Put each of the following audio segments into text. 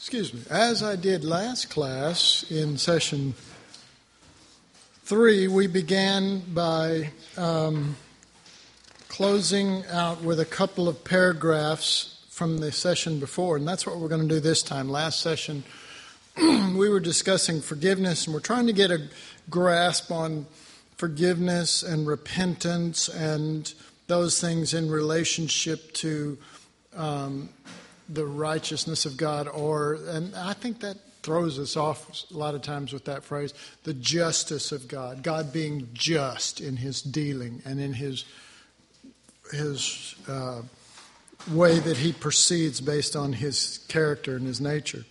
As I did last class in session 3, we began by closing out with a couple of paragraphs from the session before, and that's what we're going to do this time. Last session, we were discussing forgiveness, and we're trying to get a grasp on forgiveness and repentance and those things in relationship to the righteousness of God, and I think that throws us off a lot of times with that phrase, the justice of God. God being just in His dealing and in His way that He proceeds based on His character and His nature.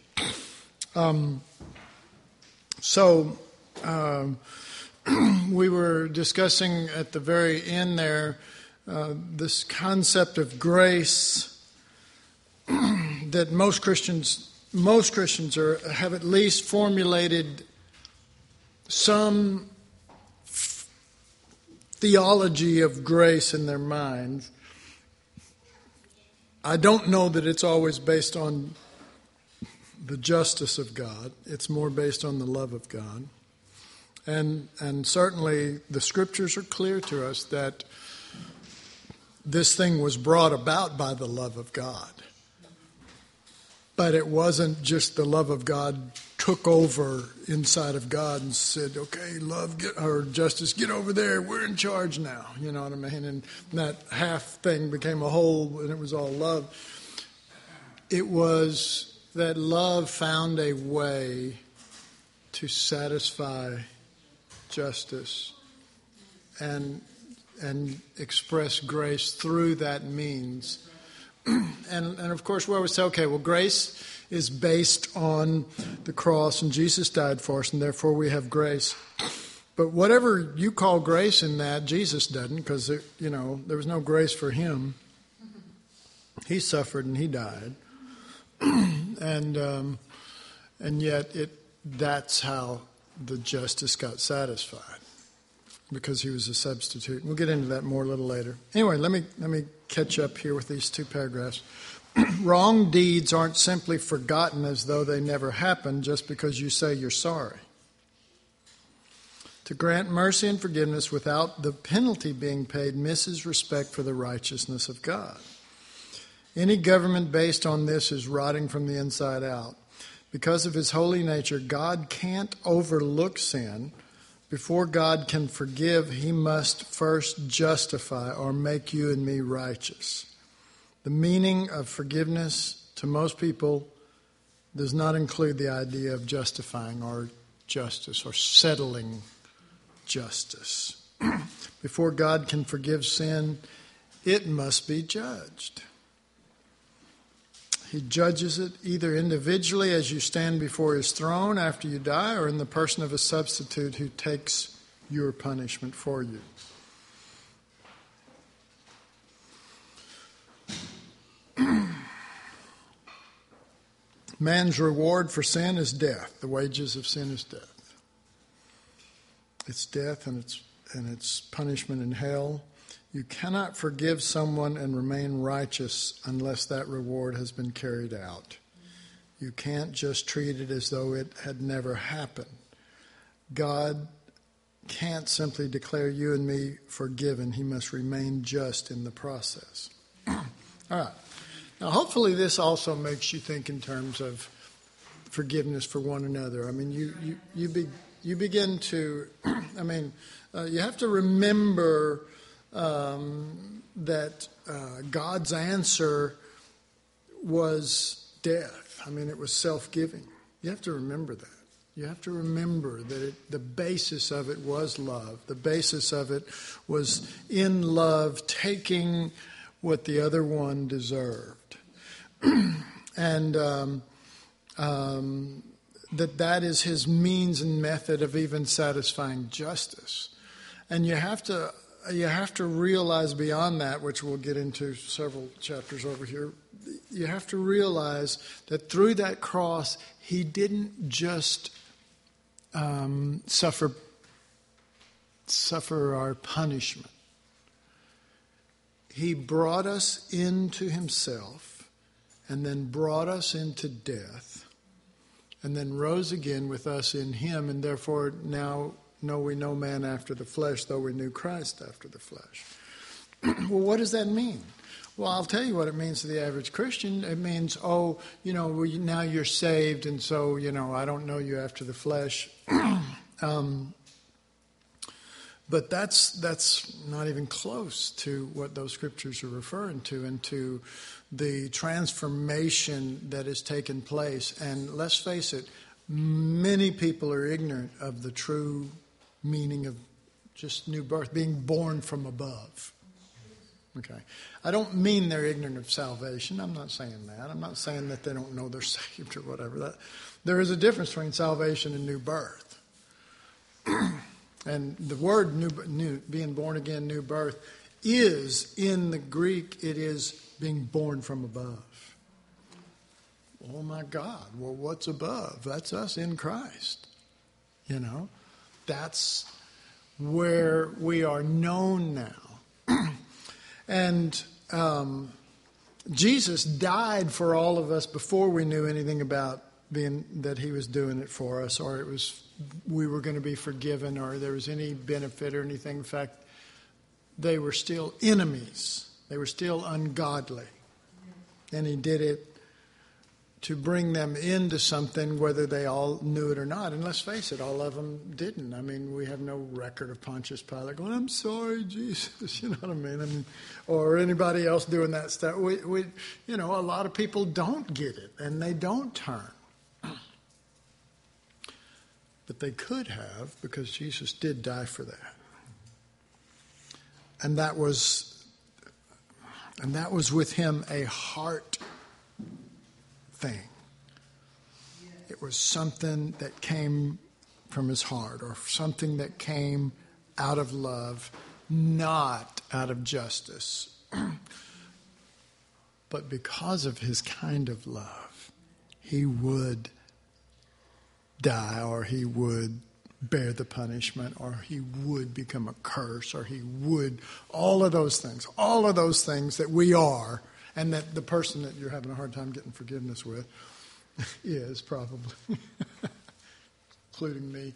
We were discussing at the very end there this concept of grace that most Christians have at least formulated some theology of grace in their minds. I don't know that it's always based on the justice of God. It's more based on the love of God. And certainly the Scriptures are clear to us that this thing was brought about by the love of God. But it wasn't just the love of God took over inside of God and said, okay, justice, get over there. We're in charge now. You know what I mean? And that half thing became a whole and it was all love. It was that love found a way to satisfy justice and express grace through that means. And of course, we always say, okay, well, grace is based on the cross, and Jesus died for us, and therefore we have grace. But whatever you call grace in that, Jesus doesn't, because there was no grace for Him. He suffered and He died, and yet that's how the justice got satisfied, because He was a substitute. We'll get into that more a little later. Anyway, let me catch up here with these two paragraphs. Wrong deeds aren't simply forgotten as though they never happened just because you say you're sorry. To grant mercy and forgiveness without the penalty being paid misses respect for the righteousness of God. Any government based on this is rotting from the inside out. Because of His holy nature, God can't overlook sin. Before God can forgive, He must first justify or make you and me righteous. The meaning of forgiveness to most people does not include the idea of justifying or justice or settling justice. Before God can forgive sin, it must be judged. He judges it either individually as you stand before His throne after you die, or in the person of a substitute who takes your punishment for you. Man's reward for sin is death. The wages of sin is death. It's death and it's punishment in hell. You cannot forgive someone and remain righteous unless that reward has been carried out. You can't just treat it as though it had never happened. God can't simply declare you and me forgiven. He must remain just in the process. All right. Now, hopefully this also makes you think in terms of forgiveness for one another. I mean, you begin to, you have to remember that God's answer was death. I mean, it was self-giving. You have to remember that. You have to remember that the basis of it was love. The basis of it was in love taking what the other one deserved. And that is His means and method of even satisfying justice. And you have to realize beyond that, which we'll get into several chapters over here, you have to realize that through that cross, He didn't just suffer our punishment. He brought us into Himself and then brought us into death and then rose again with us in him, and therefore now know we no man after the flesh, though we knew Christ after the flesh. Well, what does that mean? Well, I'll tell you what it means to the average Christian. It means, now you're saved, and so, I don't know you after the flesh. But that's not even close to what those scriptures are referring to, and to the transformation that has taken place. And let's face it, many people are ignorant of the true meaning of just new birth, being born from above. Okay. I don't mean they're ignorant of salvation. I'm not saying that. I'm not saying that they don't know they're saved or whatever. There is a difference between salvation and new birth. And the word new, being born again, new birth, is in the Greek, it is being born from above. Oh my God, well, what's above? That's us in Christ. That's where we are known now. And Jesus died for all of us before we knew anything about that he was doing it for us, or we were going to be forgiven, or there was any benefit or anything. In fact, they were still enemies. They were still ungodly. And he did it to bring them into something, whether they all knew it or not. And let's face it, all of them didn't. I mean, we have no record of Pontius Pilate going, "I'm sorry, Jesus," you know what I mean? Or anybody else doing that stuff. We a lot of people don't get it, and they don't turn. But they could have, because Jesus did die for that. And that was with him a heart thing. It was something that came from his heart, or something that came out of love, not out of justice. But because of his kind of love, he would die, or he would bear the punishment, or he would become a curse, or he would, all of those things that we are, and that the person that you're having a hard time getting forgiveness with is probably, including me.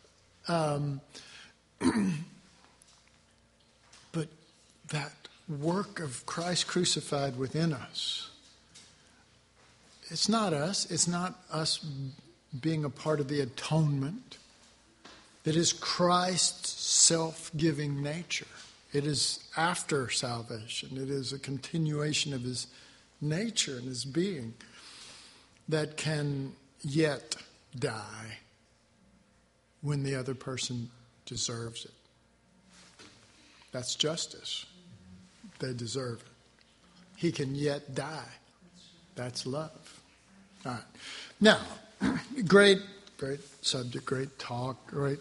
But that work of Christ crucified within us, it's not us being a part of the atonement. It is Christ's self-giving nature. It is after salvation. It is a continuation of his nature and his being that can yet die when the other person deserves it. That's justice. They deserve it. He can yet die. That's love. All right. Now, great subject, great talk, great.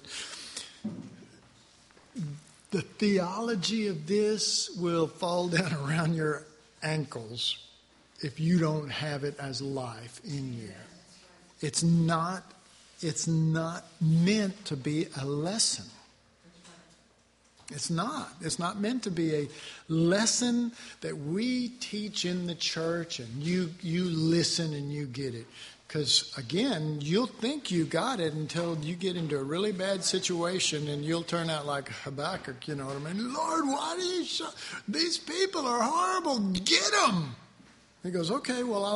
The theology of this will fall down around your ankles if you don't have it as life in you. It's not meant to be a lesson. It's not. It's not meant to be a lesson that we teach in the church and you listen and you get it. Because, again, you'll think you got it until you get into a really bad situation, and you'll turn out like Habakkuk, you know what I mean? "Lord, why do you these people are horrible, get them." He goes, "Okay, well,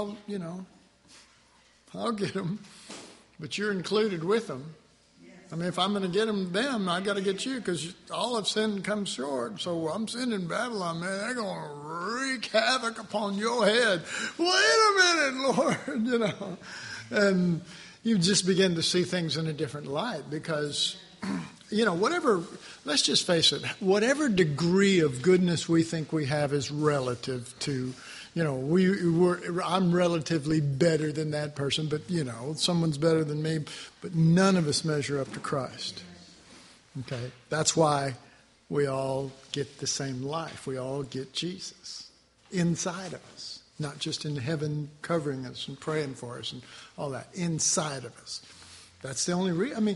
I'll get them, but you're included with them. I mean, if I'm going to get them, I got to get you, because all of sin comes short. So I'm sending Babylon, man. They're going to wreak havoc upon your head. Wait a minute, Lord, And you just begin to see things in a different light, because, let's just face it, whatever degree of goodness we think we have is relative to, I'm relatively better than that person, but, someone's better than me, but none of us measure up to Christ. Okay? That's why we all get the same life. We all get Jesus inside of us. Not just in heaven covering us and praying for us and all that. Inside of us. That's the only reason.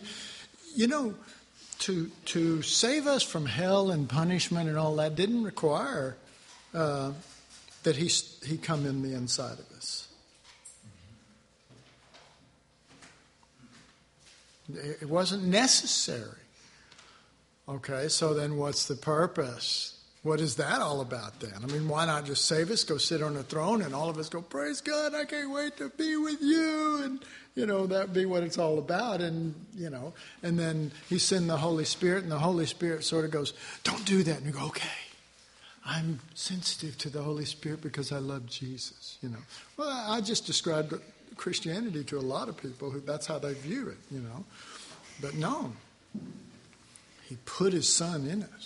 To save us from hell and punishment and all that didn't require that he come in the inside of us. It wasn't necessary. Okay, so then what's the purpose? What is that all about then? I mean, why not just save us, go sit on the throne, and all of us go, praise God, I can't wait to be with you. And, that'd be what it's all about. And, and then he sent the Holy Spirit, and the Holy Spirit sort of goes, don't do that. And you go, okay, I'm sensitive to the Holy Spirit because I love Jesus, Well, I just described Christianity to a lot of people that's how they view it, But no, he put his son in us.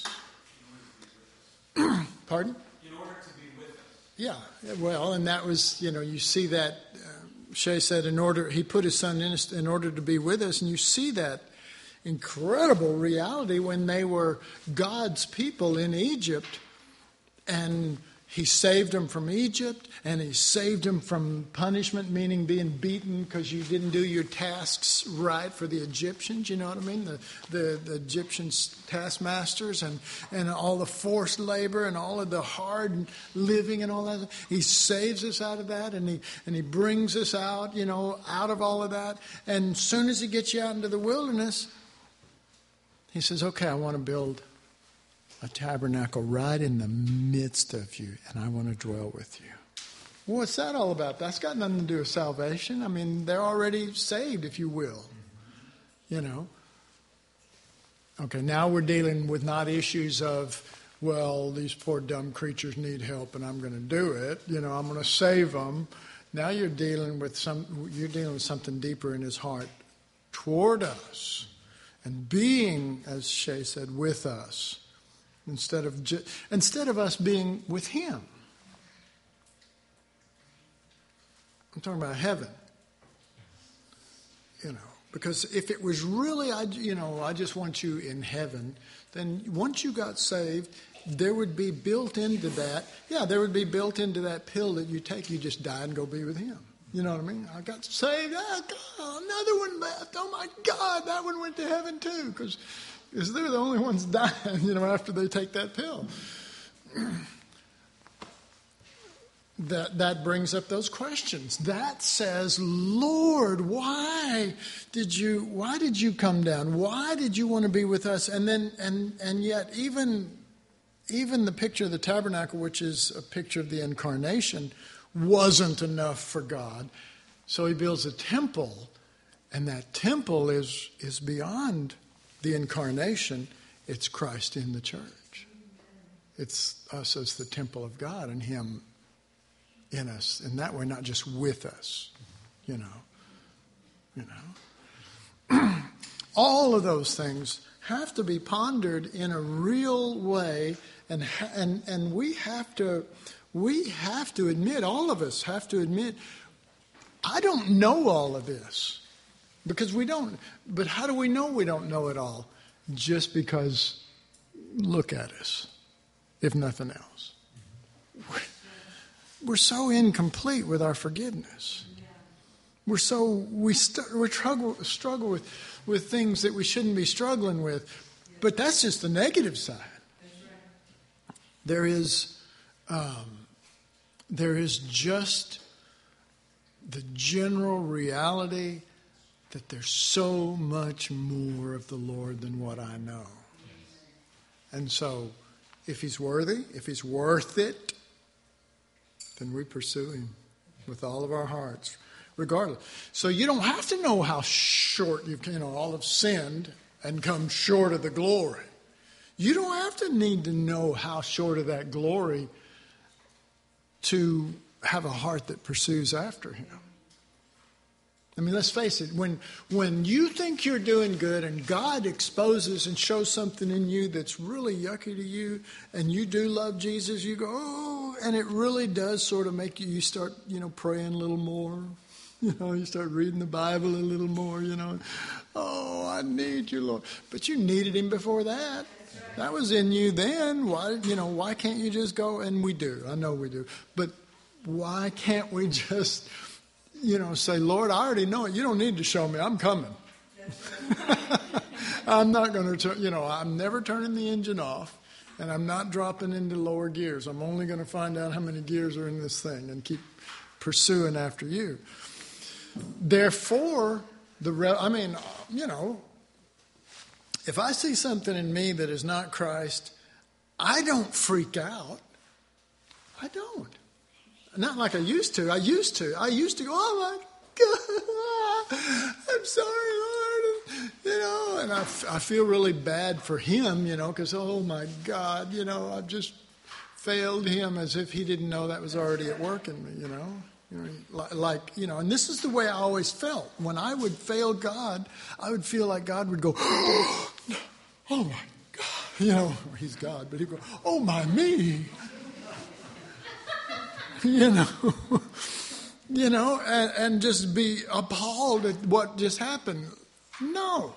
Pardon? In order to be with us. Yeah, well, and that was, you see that, Shay said, he put his son in us in order to be with us, and you see that incredible reality when they were God's people in Egypt, and he saved them from Egypt, and he saved them from punishment, meaning being beaten because you didn't do your tasks right for the Egyptians, you know what I mean? The Egyptian taskmasters and all the forced labor and all of the hard living and all that. He saves us out of that, and he brings us out, out of all of that. And as soon as he gets you out into the wilderness, he says, okay, I want to build a tabernacle right in the midst of you, and I want to dwell with you. What's that all about? That's got nothing to do with salvation. I mean, they're already saved, if you will. Okay, now we're dealing with not issues of, well, these poor dumb creatures need help, and I'm going to do it. I'm going to save them. Now you're dealing with something deeper in his heart toward us, and being, as Shay said, with us. Instead of us being with him. I'm talking about heaven. Because if it was really, I just want you in heaven, then once you got saved, there would be built into that, pill that you take, you just die and go be with him. You know what I mean? I got saved, another one left. Oh my God, that one went to heaven too, because they're the only ones dying, after they take that pill. That brings up those questions. That says, Lord, why did you come down? Why did you want to be with us? And then and yet even the picture of the tabernacle, which is a picture of the incarnation, wasn't enough for God. So he builds a temple, and that temple is beyond the incarnation. It's Christ in the church. It's us as the temple of God and him in us. And that way, not just with us, All of those things have to be pondered in a real way, and we have to admit, all of us have to admit, I don't know all of this. Because we don't. But how do we know we don't know it all? Just because, look at us, if nothing else. We're so incomplete with our forgiveness. We struggle with things that we shouldn't be struggling with. But that's just the negative side. There is just the general reality that there's so much more of the Lord than what I know. And so, if he's worthy, if he's worth it, then we pursue him with all of our hearts, regardless. So you don't have to know how short all have sinned and come short of the glory. You don't have to need to know how short of that glory to have a heart that pursues after him. I mean, let's face it, when you think you're doing good and God exposes and shows something in you that's really yucky to you, and you do love Jesus, you go, oh, and it really does sort of make you start, praying a little more. You start reading the Bible a little more, Oh, I need you, Lord. But you needed him before that. That was in you then. Why can't you just go? And we do. I know we do. But why can't we just... say, Lord, I already know it. You don't need to show me. I'm coming. I'm not going to, I'm never turning the engine off, and I'm not dropping into lower gears. I'm only going to find out how many gears are in this thing and keep pursuing after you. Therefore, if I see something in me that is not Christ, I don't freak out. I don't. Not like I used to. I used to go, oh my God, I'm sorry, Lord. And I feel really bad for him, because, oh my God, I've just failed him, as if he didn't know that was already at work in me, and this is the way I always felt. When I would fail God, I would feel like God would go, oh my God, he's God, but he'd go, oh my me, and just be appalled at what just happened. No.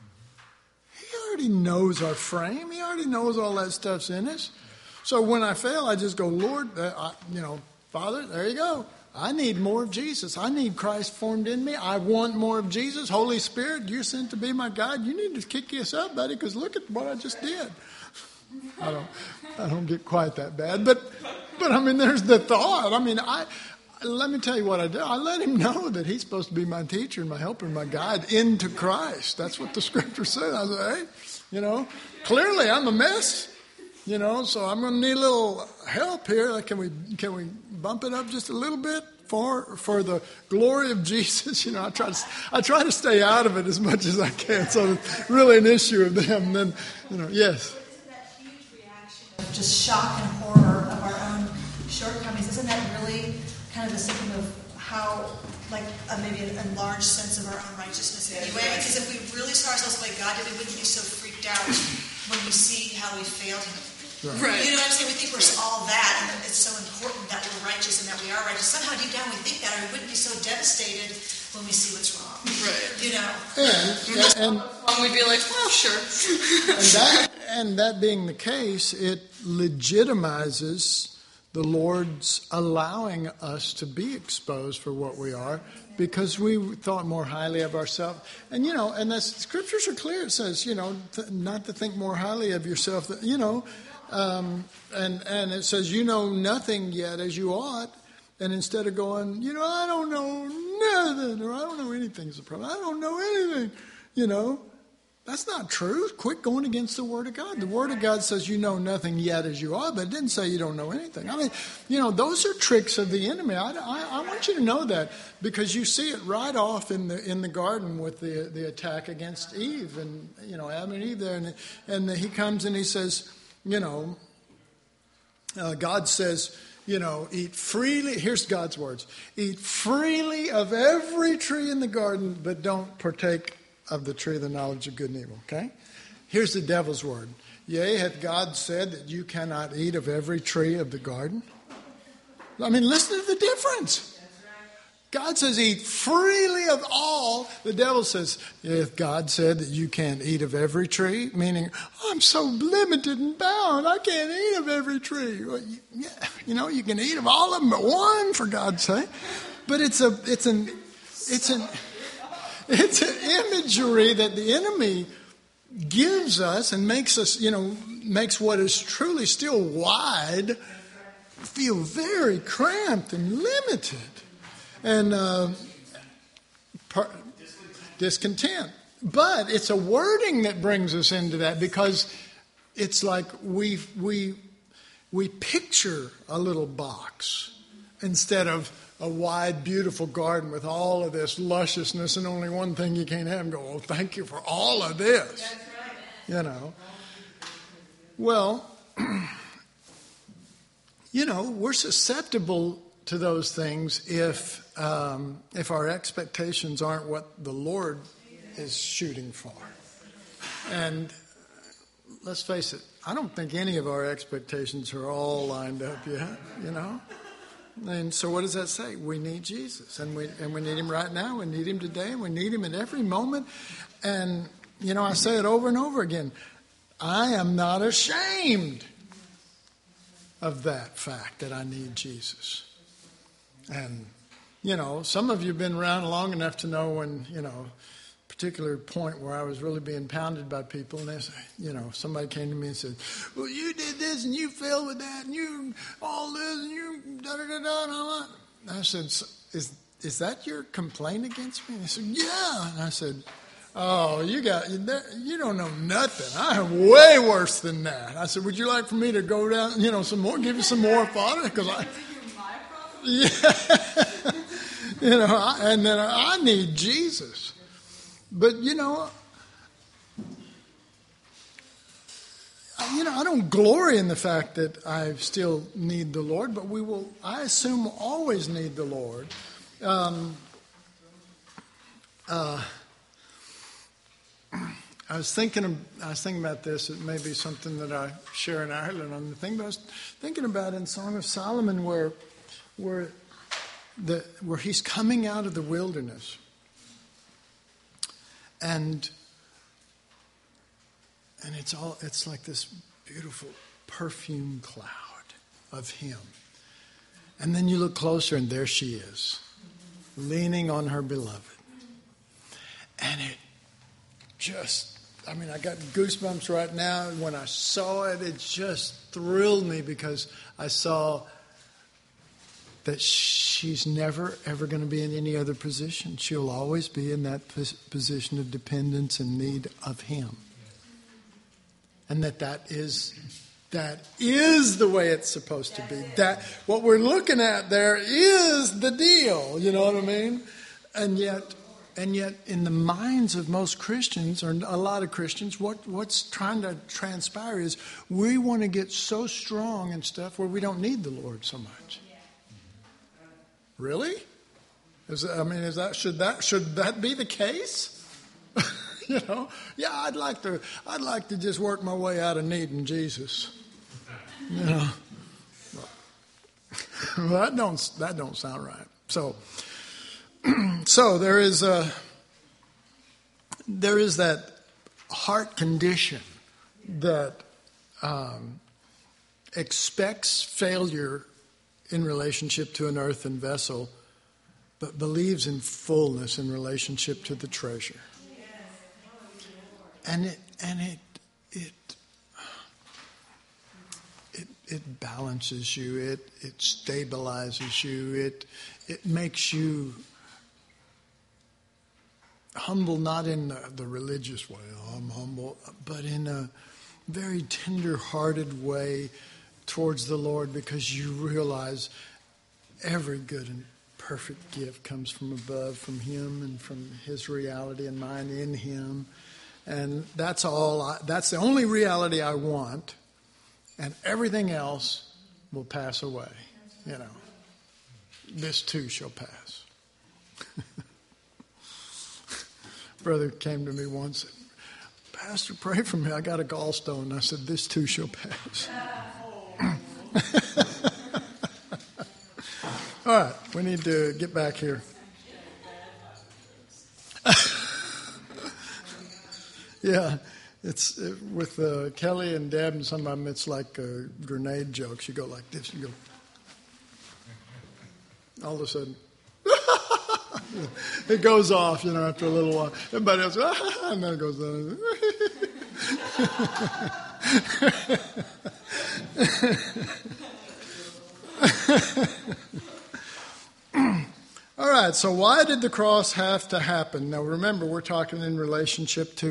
He already knows our frame. He already knows all that stuff's in us. So when I fail, I just go, Lord, Father, there you go. I need more of Jesus. I need Christ formed in me. I want more of Jesus. Holy Spirit, you're sent to be my guide. You need to kick this up, buddy, because look at what I just did. I don't get quite that bad, but there's the thought. Let me tell you what I do. I let him know that he's supposed to be my teacher and my helper and my guide into Christ. That's what the scripture says. I say, hey, clearly I'm a mess, so I'm going to need a little help here. Can we bump it up just a little bit for the glory of Jesus? I try to stay out of it as much as I can. So it's really an issue of them. And then, yes. Isn't that huge reaction of just shock and horror of our own shortcomings? Isn't that really kind of a symptom of how, maybe an enlarged sense of our own righteousness anyway? Because if we really saw ourselves the way God did, we wouldn't be so freaked out when we see how we failed him. Right. You know what I'm saying? We think we're all that, and it's so important that we're righteous and that we are righteous. Somehow deep down we think that, or we wouldn't be so devastated when we see what's wrong. Right. And we'd be like, oh, sure. and that being the case, it legitimizes the Lord's allowing us to be exposed for what we are, because we thought more highly of ourselves. And, and the scriptures are clear. It says, not to think more highly of yourself, and it says, nothing yet as you ought. And instead of going, I don't know nothing, or I don't know anything is a problem. I don't know anything, That's not true. Quit going against the Word of God. The Word of God says you know nothing yet as you are, but it didn't say you don't know anything. Those are tricks of the enemy. I want you to know that, because you see it right off in the garden with the attack against Eve and Adam and Eve there, and he comes and he says, God says, eat freely. Here's God's words: eat freely of every tree in the garden, but don't partake of the tree of the knowledge of good and evil. Okay? Here's the devil's word. Yea, hath God said that you cannot eat of every tree of the garden? Listen to the difference. God says eat freely of all. The devil says, if God said that you can't eat of every tree, meaning, I'm so limited and bound, I can't eat of every tree. Well, you can eat of all of them but one, for God's sake. But it's an imagery that the enemy gives us and makes us, makes what is truly still wide feel very cramped and limited and discontent. But it's a wording that brings us into that, because it's like we picture a little box instead of a wide, beautiful garden with all of this lusciousness and only one thing you can't have, and go, oh, thank you for all of this. That's right. Well, we're susceptible to those things if our expectations aren't what the Lord is shooting for. And let's face it, I don't think any of our expectations are all lined up yet, And so what does that say? We need Jesus, and we need him right now. We need him today. We need him at every moment. And, I say it over and over again. I am not ashamed of that fact that I need Jesus. And, some of you have been around long enough to know when, particular point where I was really being pounded by people, and they say, somebody came to me and said, well, you did this and you failed with that and you all this and you da-da-da-da and all that. And I said, is that your complaint against me? And he said, yeah. And I said, oh, you don't know nothing. I have way worse than that. I said, would you like for me to go down, some more, give you some more fodder? Because yeah, and then I need Jesus. But, I don't glory in the fact that I still need the Lord, but I assume, always need the Lord. I was thinking about this. It may be something that I share in Ireland on the thing, but I was thinking about in Song of Solomon where he's coming out of the wilderness, and it's like this beautiful perfume cloud of him. And then you look closer and there she is, leaning on her beloved. And it just, I got goosebumps right now. When I saw it, it just thrilled me because I saw that she's never, ever going to be in any other position. She'll always be in that position of dependence and need of him. And that is the way it's supposed to be. That what we're looking at there is the deal. You know what I mean? And yet, in the minds of most Christians, or a lot of Christians, what's trying to transpire is we want to get so strong and stuff where we don't need the Lord so much. Really? Should that be the case? Yeah, I'd like to just work my way out of needing Jesus. Well, that don't sound right. So there is that heart condition that expects failure in relationship to an earthen vessel, but believes in fullness in relationship to the treasure. And it balances you. It stabilizes you. It makes you humble, not in the religious way. Oh, I'm humble, but in a very tender-hearted way towards the Lord, because you realize every good and perfect gift comes from above, from Him and from His reality and mine in Him. And that's the only reality I want, and everything else will pass away. This too shall pass. Brother came to me once and said, Pastor, pray for me. I got a gallstone. I said, this too shall pass. All right, we need to get back here. Yeah, it's with Kelly and Deb and some of them, it's like grenade jokes. You go like this, you go, all of a sudden, it goes off, after a little while. Everybody else, and then it goes down. All right, so why did the cross have to happen? Now remember, we're talking in relationship to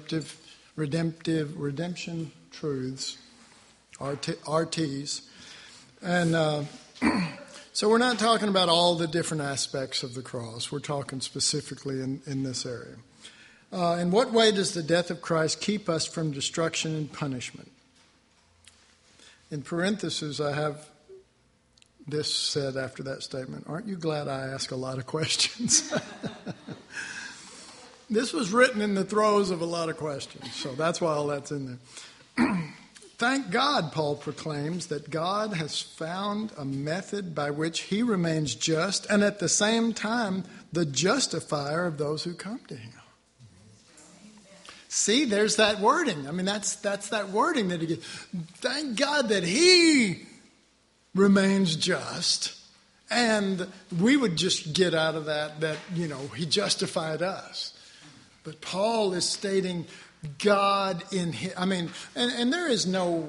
redemption truths, RTs. And so we're not talking about all the different aspects of the cross. We're talking specifically in this area. In what way does the death of Christ keep us from destruction and punishment? In parentheses, I have this said after that statement. Aren't you glad I ask a lot of questions? This was written in the throes of a lot of questions, so that's why all that's in there. Thank God, Paul proclaims, that God has found a method by which He remains just and at the same time the justifier of those who come to Him. See, there's that wording. That's that wording that He gives. Thank God that He remains just, and we would just get out of that He justified us. But Paul is stating God in Him. And there is no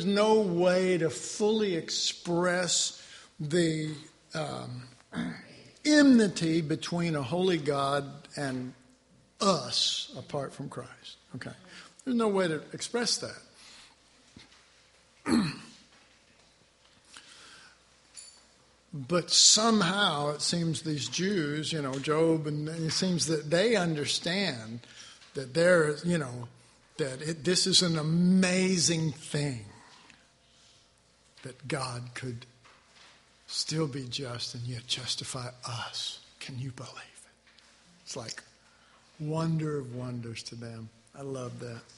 way to fully express the enmity between a holy God and us apart from Christ. Okay. There's no way to express that. But somehow it seems these Jews, Job, and it seems that they understand that this is an amazing thing that God could still be just and yet justify us. Can you believe it? It's like wonder of wonders to them. I love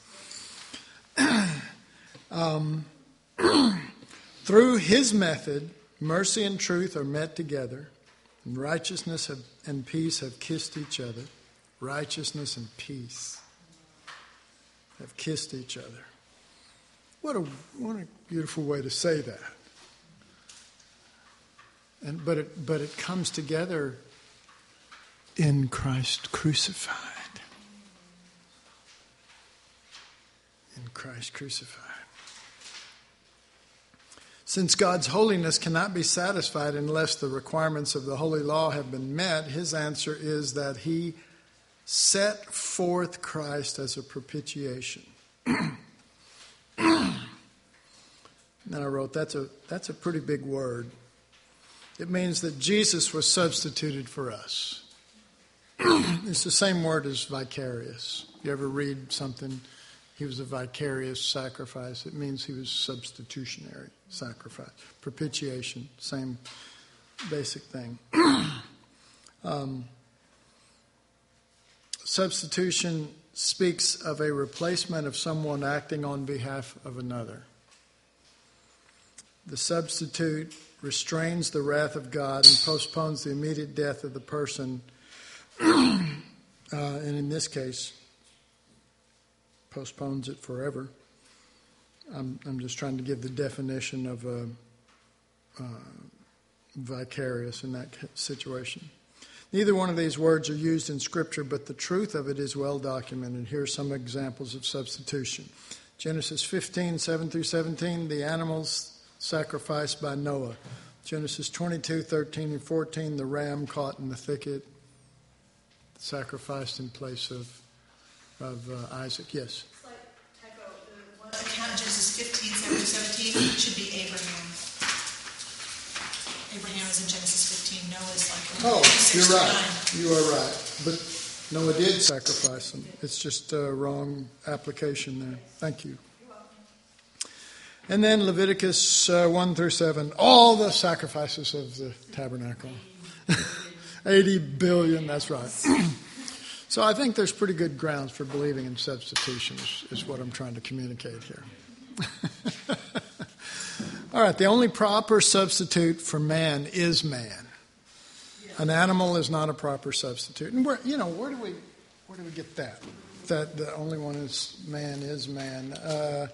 that. Through his method, mercy and truth are met together, and righteousness and peace have kissed each other. Righteousness and peace have kissed each other. What a beautiful way to say that. But it comes together in Christ crucified. In Christ crucified. Since God's holiness cannot be satisfied unless the requirements of the holy law have been met, his answer is that he set forth Christ as a propitiation. Then I wrote, that's a pretty big word. It means that Jesus was substituted for us. It's the same word as vicarious. You ever read something, he was a vicarious sacrifice? It means he was substitutionary sacrifice. Propitiation, same basic thing. Substitution speaks of a replacement of someone acting on behalf of another. The substitute restrains the wrath of God and postpones the immediate death of the person, and in this case, postpones it forever. I'm just trying to give the definition of vicarious in that situation. Neither one of these words are used in Scripture, but the truth of it is well documented. Here are some examples of substitution. Genesis 15, 7 through 17, the animals sacrificed by Noah. Genesis 22, 13 and 14, the ram caught in the thicket, sacrificed in place of Isaac. Yes? It's like typo. The one account in Genesis 15, 7 through 17 should be Abraham. Abraham is in Genesis 15. Noah is like... You're right. You are right. But Noah did sacrifice them. It's just a wrong application there. Thank you. And then Leviticus 1 through 7, all the sacrifices of the tabernacle. 80 billion, that's right. So I think there's pretty good grounds for believing in substitution is what I'm trying to communicate here. All right, the only proper substitute for man is man. An animal is not a proper substitute. And where do we get that? That the only one is man is man. I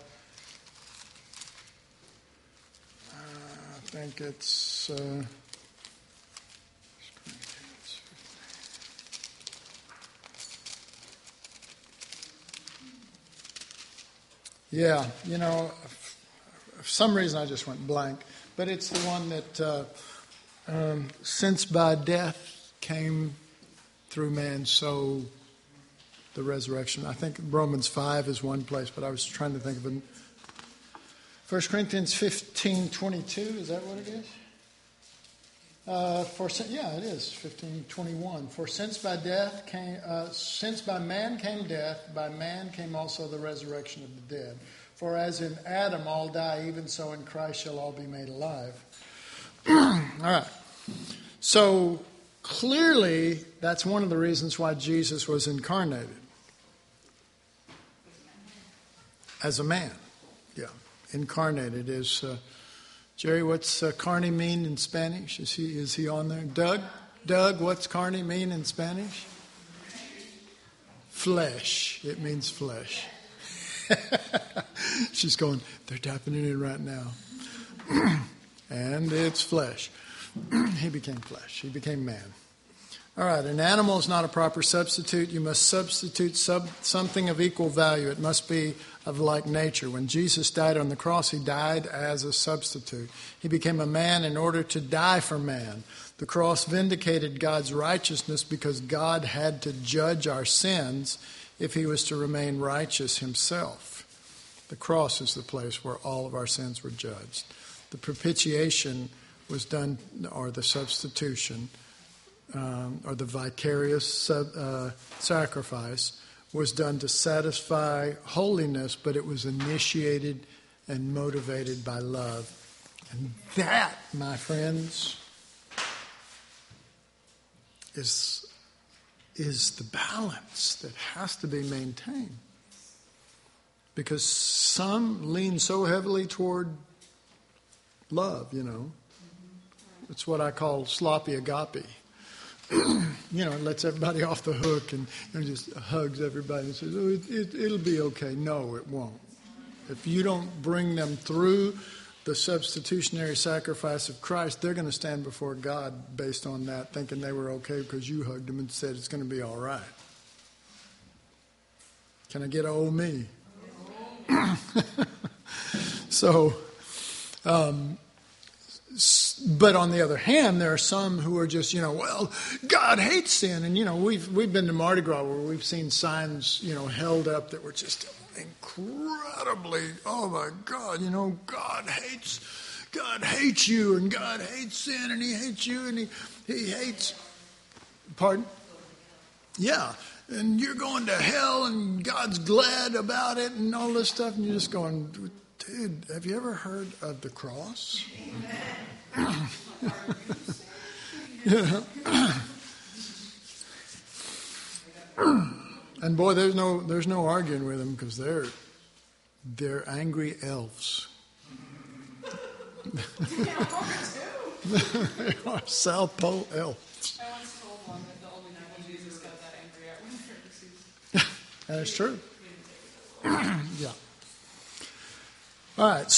think it's for some reason I just went blank, but it's the one that since by death came through man, so the resurrection. I think Romans 5 is one place, but I was trying to think of it. 1 Corinthians 15:22, is that what it is? It is 15:21. For since by man came death, by man came also the resurrection of the dead. For as in Adam all die, even so in Christ shall all be made alive. All right. So clearly, that's one of the reasons why Jesus was incarnated as a man. Yeah. Incarnated is, Jerry, what's carne mean in Spanish? Is he on there? Doug, what's carne mean in Spanish? Flesh. It means flesh. She's going, they're typing it in right now. And it's flesh. He became flesh. He became man. All right, an animal is not a proper substitute. You must substitute something of equal value. It must be of like nature. When Jesus died on the cross, he died as a substitute. He became a man in order to die for man. The cross vindicated God's righteousness because God had to judge our sins if he was to remain righteous himself. The cross is the place where all of our sins were judged. The propitiation was done, or the substitution, or the vicarious sacrifice was done to satisfy holiness, but it was initiated and motivated by love. And that, my friends, is the balance that has to be maintained. Because some lean so heavily toward love, It's what I call sloppy agape. It lets everybody off the hook and just hugs everybody and says, oh, it'll be okay. No, it won't. If you don't bring them through the substitutionary sacrifice of Christ, they're going to stand before God based on that, thinking they were okay because you hugged them and said it's going to be all right. Can I get a oh me? So, but on the other hand, there are some who are just, well, God hates sin. And, we've been to Mardi Gras where we've seen signs, held up that were just incredibly, oh my God, God hates you and God hates sin and he hates you and he hates, pardon? Yeah. And you're going to hell and God's glad about it and all this stuff. And you're just going, dude, have you ever heard of the cross? And boy, there's no arguing with them because they're angry elves. They are South Pole elves. I once told one that the only time Jesus got that angry at when the Pharisees. That's true. Yeah. All right.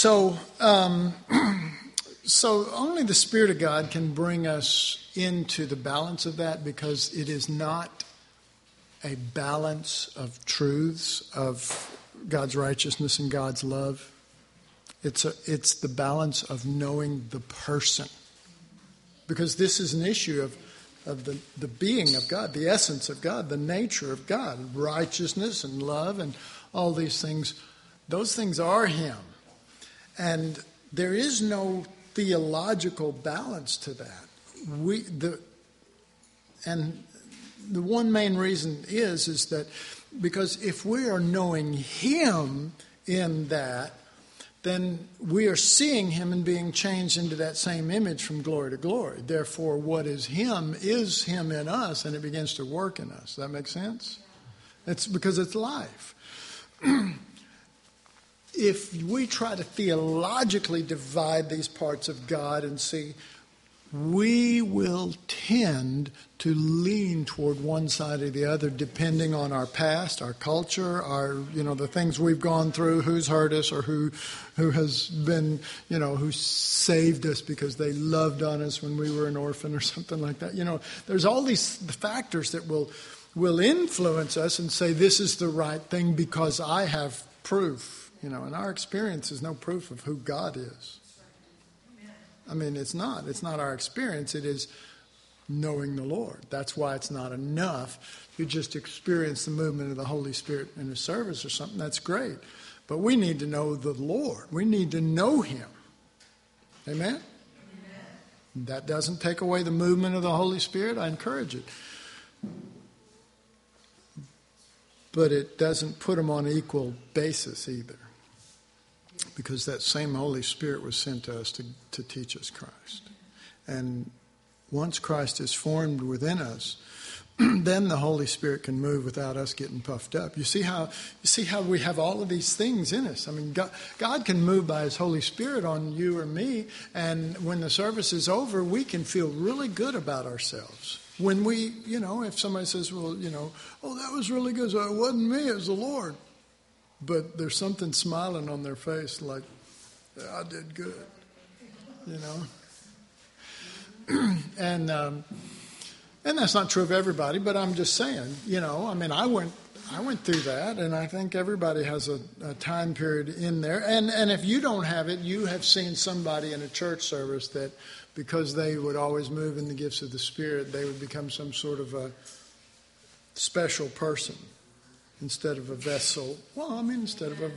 So only the Spirit of God can bring us into the balance of that, because it is not a balance of truths of God's righteousness and God's love. It's the balance of knowing the person. Because this is an issue of the being of God, the essence of God, the nature of God, righteousness and love and all these things. Those things are Him. And there is no theological balance to that. And the one main reason is that because if we are knowing Him in that, then we are seeing Him and being changed into that same image from glory to glory. Therefore, what is Him in us, and it begins to work in us. Does that make sense? It's because it's life. If we try to theologically divide these parts of God and see, we will tend to lean toward one side or the other depending on our past, our culture, our, the things we've gone through, who's hurt us or who has been, who saved us because they loved on us when we were an orphan or something like that. There's all these factors that will influence us and say this is the right thing because I have proof. And our experience is no proof of who God is. I mean, it's not. It's not our experience. It is knowing the Lord. That's why it's not enough to just experience the movement of the Holy Spirit in a service or something. That's great. But we need to know the Lord. We need to know Him. Amen? Amen. That doesn't take away the movement of the Holy Spirit. I encourage it. But it doesn't put Him on an equal basis either. Because that same Holy Spirit was sent to us to teach us Christ. And once Christ is formed within us, then the Holy Spirit can move without us getting puffed up. You see how we have all of these things in us. I mean, God can move by His Holy Spirit on you or me, and when the service is over, we can feel really good about ourselves. When we, if somebody says, well, oh, that was really good. So it wasn't me, it was the Lord. But there's something smiling on their face like, yeah, I did good, And And that's not true of everybody, but I'm just saying, I went through that, and I think everybody has a time period in there. And if you don't have it, you have seen somebody in a church service that because they would always move in the gifts of the Spirit, they would become some sort of a special person instead of a vessel. Instead of a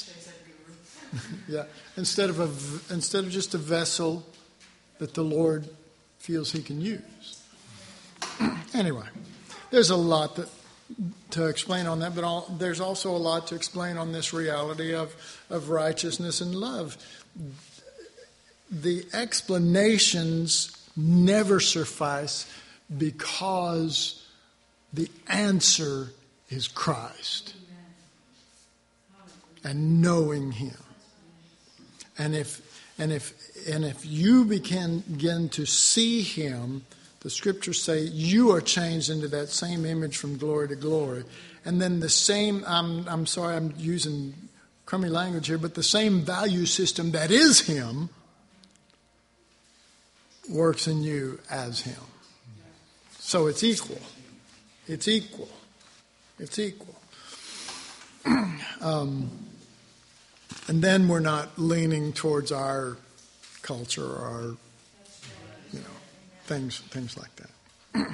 instead of just a vessel that the Lord feels He can use. Anyway, there's a lot to explain on that, but there's also a lot to explain on this reality of righteousness and love. The explanations never suffice because the answer is Christ and knowing Him. And if you begin to see Him, the Scriptures say you are changed into that same image from glory to glory. And then the same, I'm sorry I'm using crummy language here, but the same value system that is Him works in you as Him. So it's equal. It's equal. It's equal. And then we're not leaning towards our culture or our, things like that.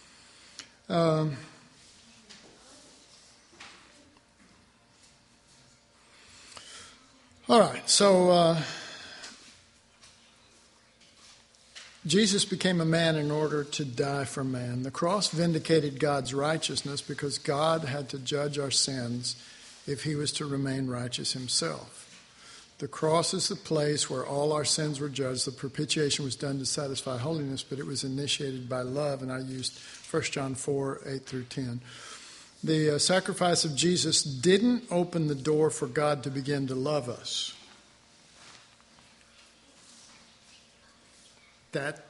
All right, so Jesus became a man in order to die for man. The cross vindicated God's righteousness because God had to judge our sins if He was to remain righteous Himself. The cross is the place where all our sins were judged. The propitiation was done to satisfy holiness, but it was initiated by love, and I used 1 John 4, 8 through 10. The sacrifice of Jesus didn't open the door for God to begin to love us. That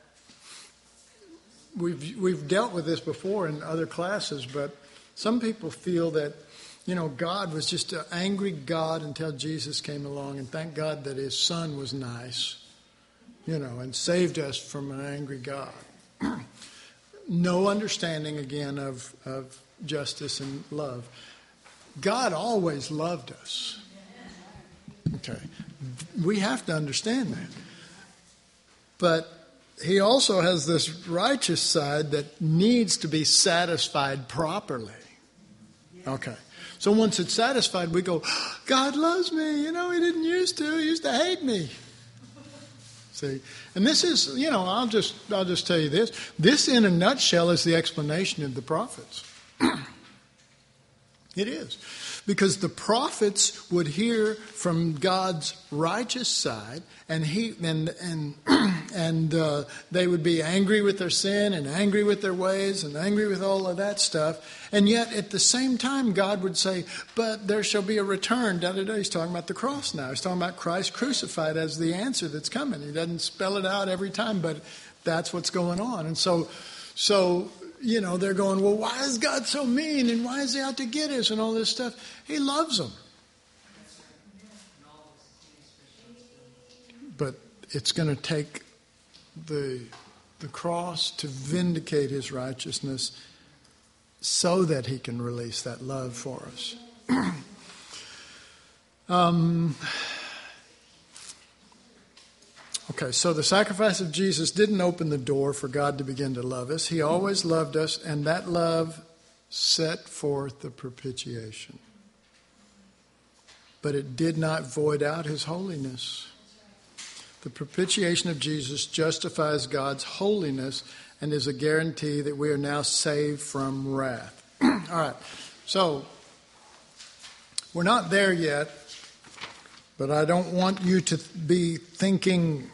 we've dealt with this before in other classes, but some people feel that God was just an angry God until Jesus came along, and thank God that His Son was nice, and saved us from an angry God. No understanding again of justice and love. God always loved us. Okay, we have to understand that, but He also has this righteous side that needs to be satisfied properly. Okay. So once it's satisfied, we go, God loves me. He didn't used to. He used to hate me. See? And this is, I'll just tell you this. This in a nutshell is the explanation of the prophets. It is. Because the prophets would hear from God's righteous side, and they would be angry with their sin and angry with their ways and angry with all of that stuff. And yet at the same time, God would say, but there shall be a return. He's talking about the cross now. He's talking about Christ crucified as the answer that's coming. He doesn't spell it out every time, but that's what's going on. And so they're going, well, why is God so mean? And why is He out to get us? And all this stuff. He loves them. But it's going to take the cross to vindicate His righteousness so that He can release that love for us. Okay, so the sacrifice of Jesus didn't open the door for God to begin to love us. He always loved us, and that love set forth the propitiation. But it did not void out His holiness. The propitiation of Jesus justifies God's holiness and is a guarantee that we are now saved from wrath. All right, so we're not there yet, but I don't want you to be thinking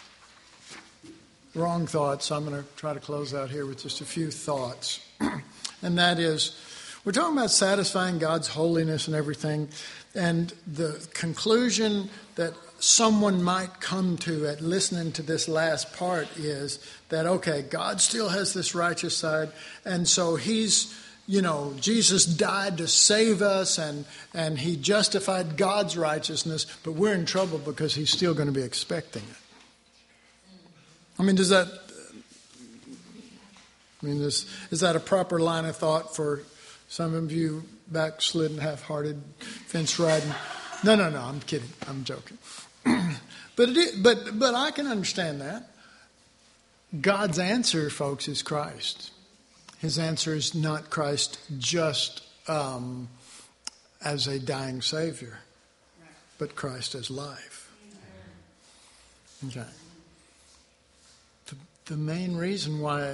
wrong thoughts. I'm going to try to close out here with just a few thoughts. And that is, we're talking about satisfying God's holiness and everything. And the conclusion that someone might come to at listening to this last part is that, okay, God still has this righteous side. And so He's, Jesus died to save us and He justified God's righteousness. But we're in trouble because He's still going to be expecting it. I mean, does that... I mean, is that a proper line of thought for some of you backslidden, half-hearted, fence-riding? No, I'm kidding. I'm joking. But I can understand that. God's answer, folks, is Christ. His answer is not Christ just as a dying Savior, but Christ as life. Okay. The main reason why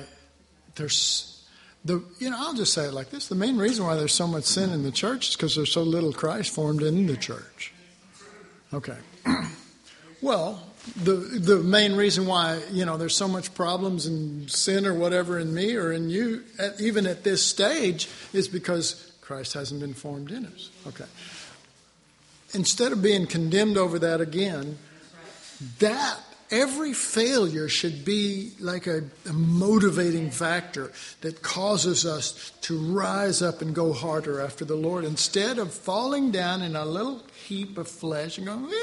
I'll just say it like this. The main reason why there's so much sin in the church is because there's so little Christ formed in the church. Okay. Well, the main reason why, there's so much problems and sin or whatever in me or in you, even at this stage, is because Christ hasn't been formed in us. Okay. Instead of being condemned over that again, that every failure should be like a motivating factor that causes us to rise up and go harder after the Lord, instead of falling down in a little heap of flesh and going,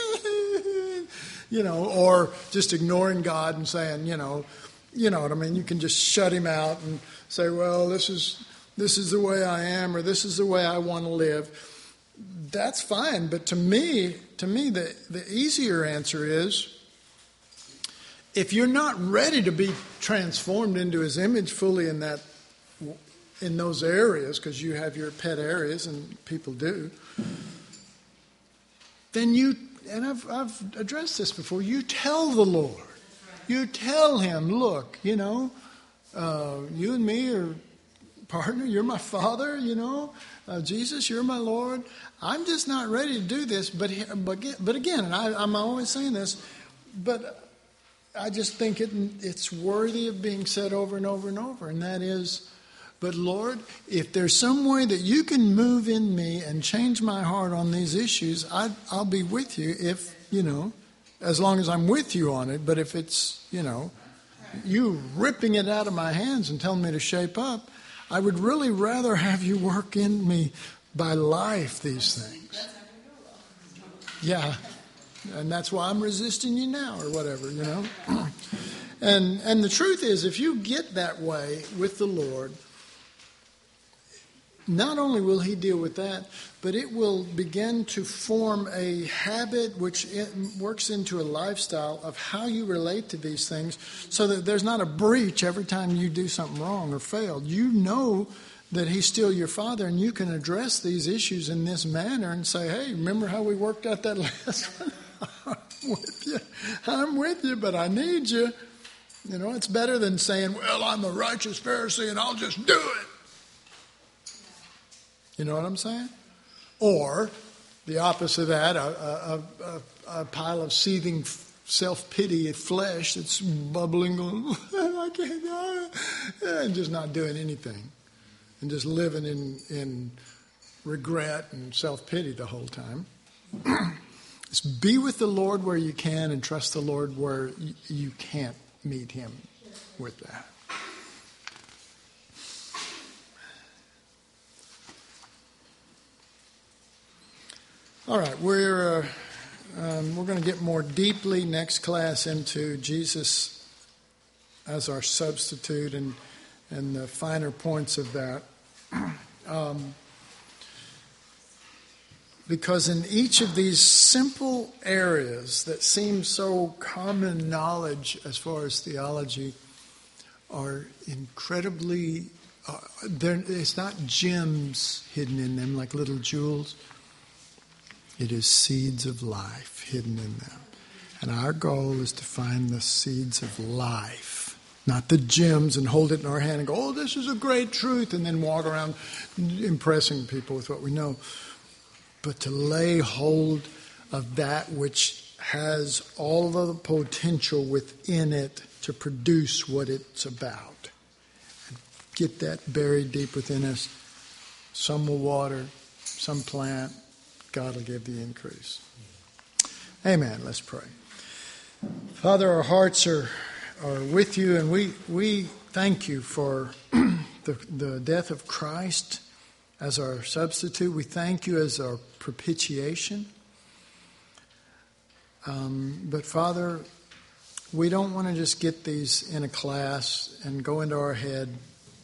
or just ignoring God and saying, you know what I mean? You can just shut him out and say, well, this is the way I am, or this is the way I want to live. That's fine. But to me, the easier answer is, if you're not ready to be transformed into his image fully in those areas, because you have your pet areas and people do, then and I've addressed this before, you tell the Lord. You tell him, look, you and me are partner, you're my Father, Jesus, you're my Lord. I'm just not ready to do this, but again, and I'm always saying this, but I just think it's worthy of being said over and over and over, and that is, but Lord, if there's some way that you can move in me and change my heart on these issues, I'll be with you if, as long as I'm with you on it. But if it's, you ripping it out of my hands and telling me to shape up, I would really rather have you work in me by life these things. Yeah. And that's why I'm resisting you now or whatever, And the truth is, if you get that way with the Lord, not only will he deal with that, but it will begin to form a habit which works into a lifestyle of how you relate to these things, so that there's not a breach every time you do something wrong or failed. You know that he's still your Father, and you can address these issues in this manner and say, hey, remember how we worked out that last one? I'm with you, but I need you. It's better than saying, well, I'm a righteous Pharisee and I'll just do it. You know what I'm saying? Or the opposite of that, a pile of seething self-pity flesh that's bubbling, going, I can't, and just not doing anything. And just living in regret and self-pity the whole time. Just be with the Lord where you can, and trust the Lord where you can't meet him with that. All right, we're going to get more deeply next class into Jesus as our substitute and the finer points of that. Because in each of these simple areas that seem so common knowledge as far as theology are incredibly, it's not gems hidden in them like little jewels. It is seeds of life hidden in them. And our goal is to find the seeds of life, not the gems, and hold it in our hand and go, oh, this is a great truth, and then walk around impressing people with what we know. But to lay hold of that which has all of the potential within it to produce what it's about. And get that buried deep within us. Some will water, some plant. God will give the increase. Amen. Let's pray. Father, our hearts are with you, and we thank you for the death of Christ as our substitute. We thank you as our propitiation. But Father, we don't want to just get these in a class and go into our head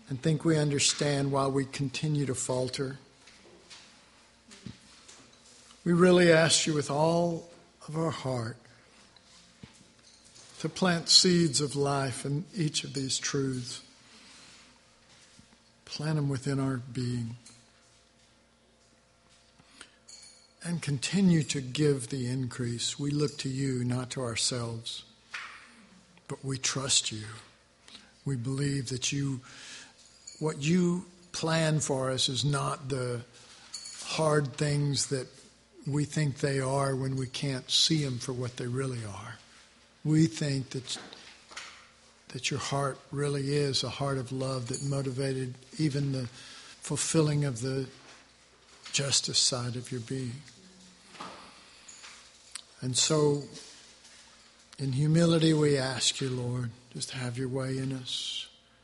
and think we understand while we continue to falter. We really ask you with all of our heart to plant seeds of life in each of these truths. Plant them within our being. And continue to give the increase. We look to you, not to ourselves. But we trust you. We believe that what you plan for us is not the hard things that we think they are when we can't see them for what they really are. We think that your heart really is a heart of love that motivated even the fulfilling of the justice side of your being. And so, in humility, we ask you, Lord, just have your way in us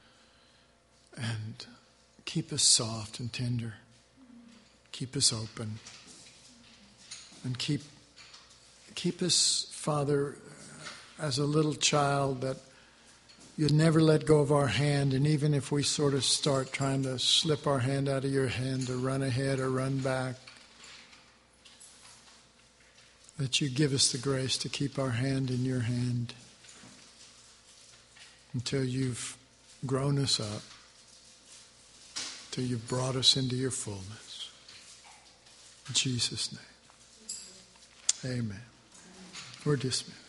and keep us soft and tender. Keep us open. And keep us, Father, as a little child that you'd never let go of our hand. And even if we sort of start trying to slip our hand out of your hand to run ahead or run back, that you give us the grace to keep our hand in your hand until you've grown us up, till you've brought us into your fullness. In Jesus' name. Amen. We're dismissed.